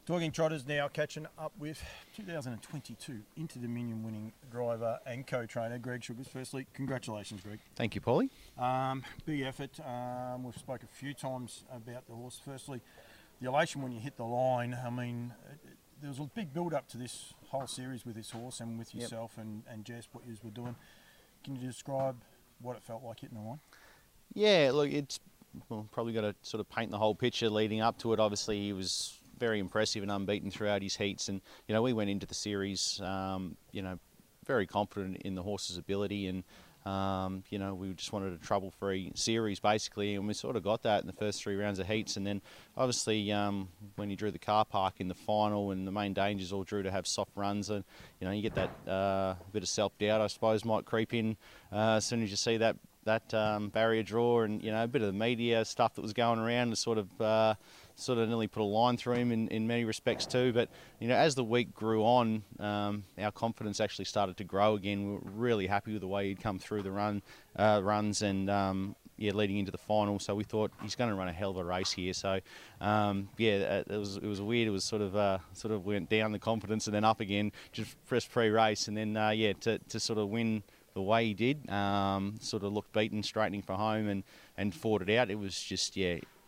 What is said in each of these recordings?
Talking Trotters now, catching up with 2022 Inter-Dominion winning driver and co-trainer Greg Sugars. Firstly, congratulations, Greg. Thank you, Paulie. Big effort. We've spoke a few times about the horse. Firstly, the elation when you hit the line. I mean, there was a big build-up to this whole series with this horse and with yourself and Jess, what you were doing. Can you describe what it felt like hitting the line? Yeah, look, probably got to sort of paint the whole picture leading up to it. Obviously, he was very impressive and unbeaten throughout his heats, and we went into the series very confident in the horse's ability, and we just wanted a trouble-free series basically, and we sort of got that in the first 3 rounds of heats. And then obviously when he drew the car park in the final, and the main dangers all drew to have soft runs, and you get that bit of self-doubt, I suppose, might creep in as soon as you see that barrier draw, and a bit of the media stuff that was going around to sort of nearly put a line through him in many respects too. But as the week grew on, our confidence actually started to grow again. We were really happy with the way he'd come through the runs, and leading into the final. So we thought he's going to run a hell of a race here. So it was weird. It was sort of went down the confidence and then up again just pre-race, and then to sort of win the way he did, sort of looked beaten, straightening for home, and fought it out. It was just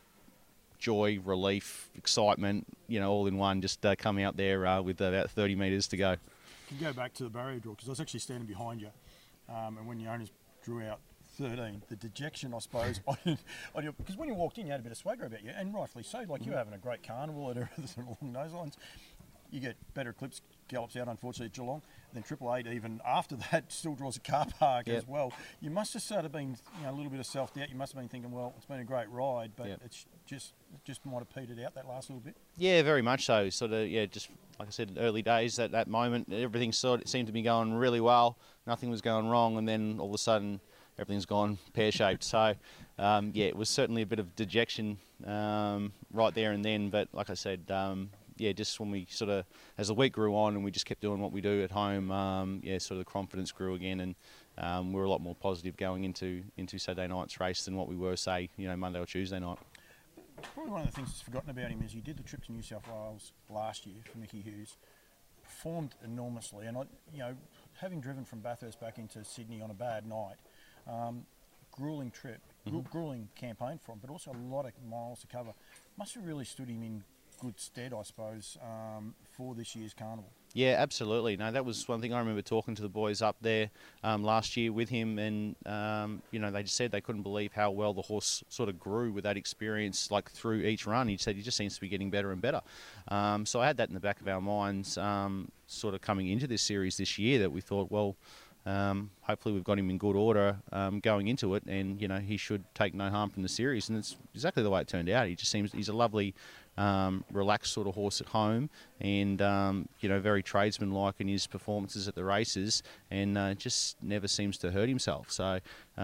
joy, relief, excitement, all in one, just coming out there with about 30 metres to go. You can go back to the barrier draw, because I was actually standing behind you, and when your owners drew out 13, the dejection, I suppose, because when you walked in, you had a bit of swagger about you, and rightfully so. Like, you were having a great carnival and everything along those lines. You get Better Eclipse gallops out, unfortunately, at Geelong. Then Triple Eight, even after that, still draws a car park as well. You must have sort of been, a little bit of self-doubt. You must have been thinking, well, it's been a great ride, but it's just might have petered out that last little bit. Yeah, very much so. Sort of, just like I said, early days, at that moment, everything seemed to be going really well. Nothing was going wrong, and then all of a sudden, everything's gone pear-shaped. So, it was certainly a bit of dejection right there and then. But like I said, just when we sort of, as the week grew on and we just kept doing what we do at home, sort of the confidence grew again, and we were a lot more positive going into Saturday night's race than what we were, say, Monday or Tuesday night. Probably one of the things that's forgotten about him is he did the trip to New South Wales last year for Mickey Hughes, performed enormously, and having driven from Bathurst back into Sydney on a bad night, gruelling trip, gruelling campaign for him, but also a lot of miles to cover. Must have really stood him in good stead, I suppose, for this year's carnival. Yeah, absolutely. No, that was one thing I remember talking to the boys up there last year with him, and they just said they couldn't believe how well the horse sort of grew with that experience, like through each run. He said he just seems to be getting better and better. So I had that in the back of our minds, sort of coming into this series this year, that we thought, well, hopefully we've got him in good order going into it, and he should take no harm from the series, and it's exactly the way it turned out. He just seems he's a lovely, relaxed sort of horse at home, and very tradesman-like in his performances at the races, and just never seems to hurt himself. So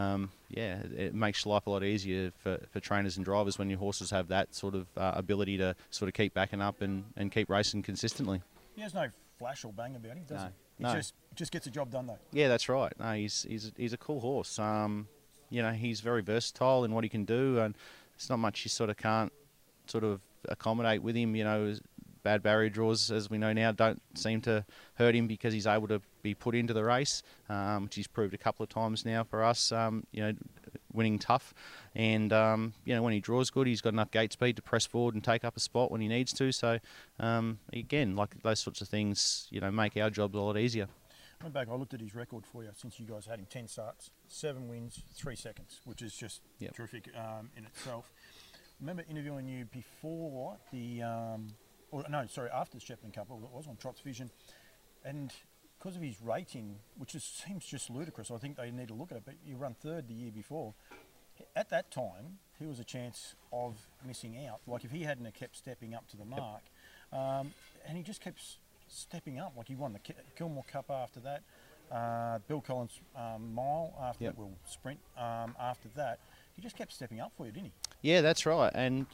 it makes life a lot easier for trainers and drivers when your horses have that sort of ability to sort of keep backing up and keep racing consistently. He has no flash or bang about him, does he? No. Just gets the job done, though. Yeah, that's right. No, he's a cool horse. He's very versatile in what he can do, and it's not much you sort of can't sort of accommodate with him. Bad barrier draws, as we know now, don't seem to hurt him because he's able to be put into the race, which he's proved a couple of times now for us, winning tough. And, when he draws good, he's got enough gate speed to press forward and take up a spot when he needs to. So, again, like those sorts of things, make our job a lot easier. I went back, I looked at his record for you since you guys had him. 10 starts, 7 wins, 3 seconds, which is just terrific in itself. I remember interviewing you before after the Shepparton Cup, it was on Trots Vision, and because of his rating, which seems just ludicrous, I think they need to look at it, but you run third the year before. At that time, he was a chance of missing out. Like, if he hadn't have kept stepping up to the mark, and he just kept stepping up. Like, he won the Kilmore Cup after that, Bill Collins mile after that, sprint after that. He just kept stepping up for you, didn't he? Yeah, that's right. And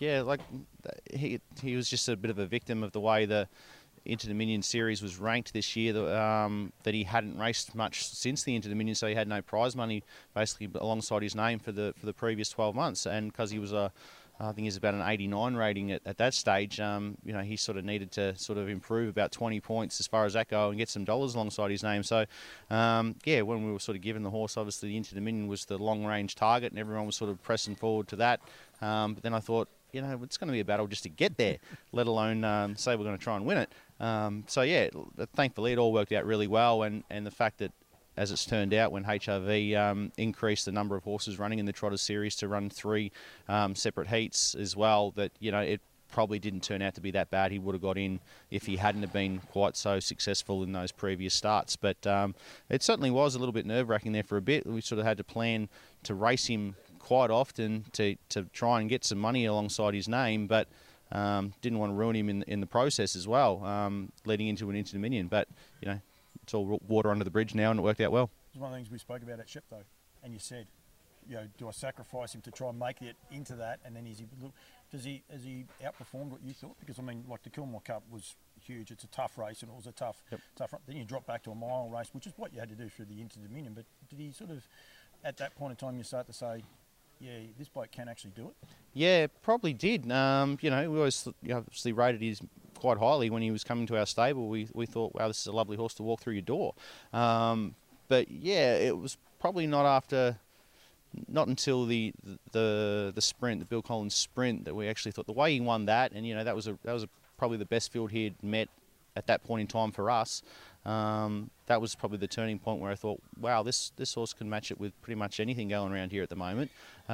he was just a bit of a victim of the way the Inter-Dominion series was ranked this year, that he hadn't raced much since the Inter-Dominion, so he had no prize money basically alongside his name for the previous 12 months. And because he was a I think he's about an 89 rating at that stage. He sort of needed to sort of improve about 20 points as far as that go and get some dollars alongside his name. So, when we were sort of given the horse, obviously the Into Dominion was the long-range target and everyone was sort of pressing forward to that. But then I thought, it's going to be a battle just to get there, let alone say we're going to try and win it. Thankfully it all worked out really well, and the fact that, as it's turned out, when HRV increased the number of horses running in the Trotters series to run 3 separate heats as well, that it probably didn't turn out to be that bad. He would have got in if he hadn't have been quite so successful in those previous starts. But it certainly was a little bit nerve-wracking there for a bit. We sort of had to plan to race him quite often to try and get some money alongside his name, but didn't want to ruin him in the process as well, leading into an Into Dominion. But it's all water under the bridge now, and it worked out well. It's one of the things we spoke about at Shep, though, and you said, do I sacrifice him to try and make it into that? And then has he outperformed what you thought? Because the Kilmore Cup was huge. It's a tough race, and it was a tough run. Then you drop back to a mile race, which is what you had to do through the Into Dominion. But did he sort of, at that point in time, you start to say, this bloke can actually do it? Yeah, probably did. We always obviously rated his quite highly when he was coming to our stable. We thought, wow, this is a lovely horse to walk through your door. It was probably not until the sprint, the Bill Collins sprint, that we actually thought the way he won that, and that was probably the best field he had met at that point in time for us. That was probably the turning point where I thought, wow, this horse can match it with pretty much anything going around here at the moment.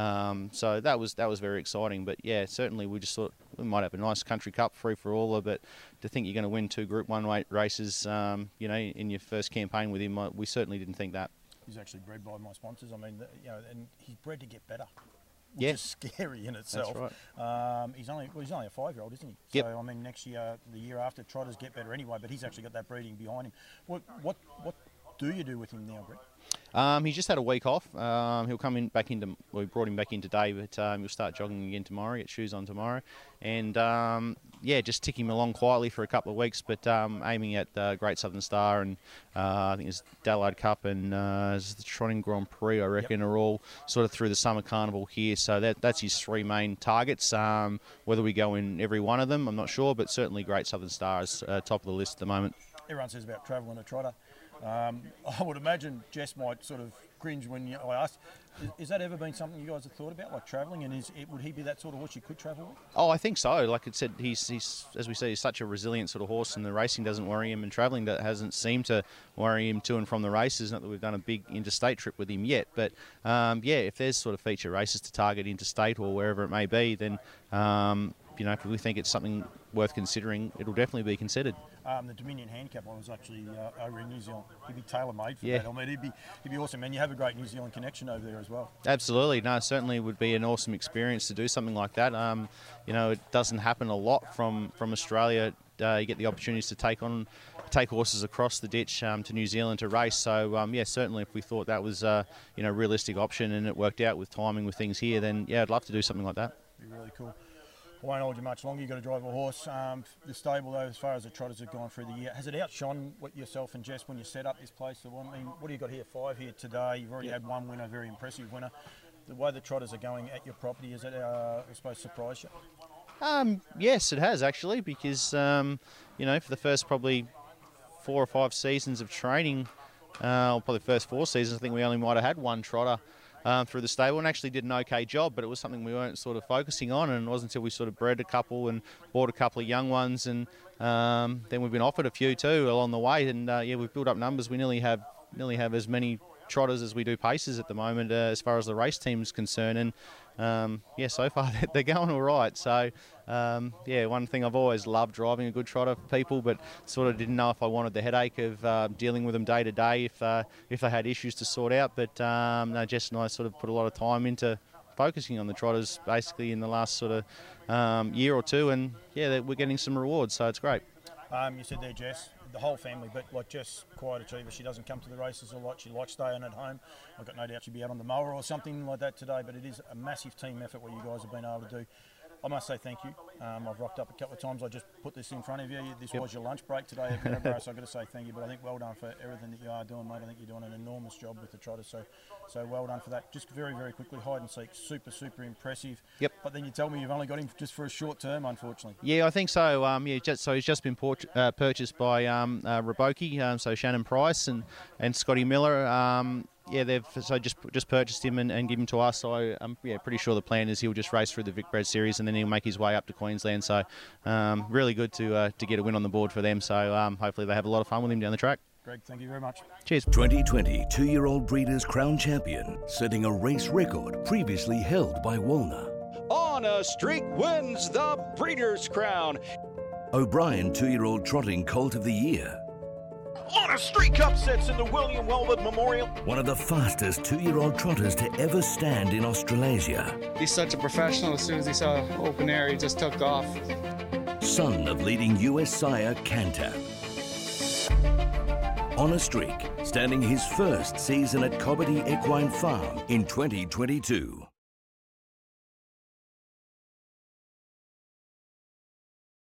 So that was very exciting. But certainly we just thought we might have a nice country cup free for all. But to think you're going to win 2 Group 1 races, in your first campaign with him, we certainly didn't think that. He's actually bred by my sponsors. And he's bred to get better. Which is scary in itself. That's right. He's only a 5-year-old, isn't he? Yep. So next year, the year after, Trotters get better anyway. But he's actually got that breeding behind him. What do you do with him now, Greg? He's just had a week off. He'll come in back into. We brought him back in today, but he'll start jogging again tomorrow. Get shoes on tomorrow, and just tick him along quietly for a couple of weeks. But aiming at Great Southern Star and I think it's Dallard Cup and the Trotting Grand Prix, I reckon, are all sort of through the summer carnival here. So that's his 3 main targets. Whether we go in every one of them, I'm not sure, but certainly Great Southern Star is top of the list at the moment. Everyone says about travelling a trotter. I would imagine Jess might sort of cringe when I asked. Has that ever been something you guys have thought about, like travelling? And would he be that sort of horse you could travel with? Oh, I think so. Like I said, he's as we say, he's such a resilient sort of horse, and the racing doesn't worry him, and travelling hasn't seemed to worry him to and from the races. Not that we've done a big interstate trip with him yet, but if there's sort of feature races to target interstate or wherever it may be, then if we think it's something worth considering, it'll definitely be considered. The Dominion Handicap one was actually over in New Zealand. He'd be tailor-made for that. He'd be awesome. And you have a great New Zealand connection over there as well. Absolutely. No, certainly would be an awesome experience to do something like that. It doesn't happen a lot from Australia. You get the opportunities to take horses across the ditch to New Zealand to race. So, certainly if we thought that was a realistic option and it worked out with timing with things here, then, I'd love to do something like that. It'd be really cool. I won't hold you much longer. You've got to drive a horse. The stable, though, as far as the Trotters have gone through the year, has it outshone what yourself and Jess when you set up this place? What do you got here? 5 here today. You've already had 1 winner, very impressive winner. The way the Trotters are going at your property, has it, I suppose, surprised you? Yes, it has actually, because for the first probably 4 or 5 seasons of training, or probably the first 4 seasons, I think we only might have had 1 trotter through the stable, and actually did an okay job, but it was something we weren't sort of focusing on, and it wasn't until we sort of bred a couple and bought a couple of young ones, and then we've been offered a few too along the way, and we've built up numbers. We nearly have as many trotters as we do paces at the moment as far as the race team's concerned, and so far they're going all right. So one thing I've always loved, driving a good trotter for people, but sort of didn't know if I wanted the headache of dealing with them day to day if they had issues to sort out. But Jess and I sort of put a lot of time into focusing on the trotters basically in the last sort of year or two, and we're getting some rewards, so it's great. You said there, Jess, the whole family, but like Jess, quiet achiever. She doesn't come to the races a lot. She likes staying at home. I've got no doubt she'll be out on the mower or something like that today, but it is a massive team effort what you guys have been able to do. I must say thank you. I've rocked up a couple of times. I just put this in front of you. This was your lunch break today at Maryborough, so I've got to say thank you. But I think well done for everything that you are doing, mate. I think you're doing an enormous job with the Trotters, so well done for that. Just very, very quickly, hide and seek, super, super impressive. Yep. But then you tell me you've only got him just for a short term, unfortunately. Yeah, I think so. So he's just been purchased by Raboki, so Shannon Price and Scotty Miller. They've just purchased him and give him to us. So I'm pretty sure the plan is he'll just race through the Vic Bred Series and then he'll make his way up to Queensland. So really good to get a win on the board for them. So hopefully they have a lot of fun with him down the track. Greg, thank you very much. Cheers. 2020 2-year-old Breeders' Crown Champion, setting a race record previously held by Walner. On a Streak wins the Breeders' Crown. O'Brien 2-year-old Trotting Colt of the Year. On a Streak upsets in the William Weldon Memorial. One of the fastest 2-year-old trotters to ever stand in Australasia. He's such a professional. As soon as he saw open air, he just took off. Son of leading US sire Cantab. On a Streak, standing his first season at Cobbitty Equine Farm in 2022.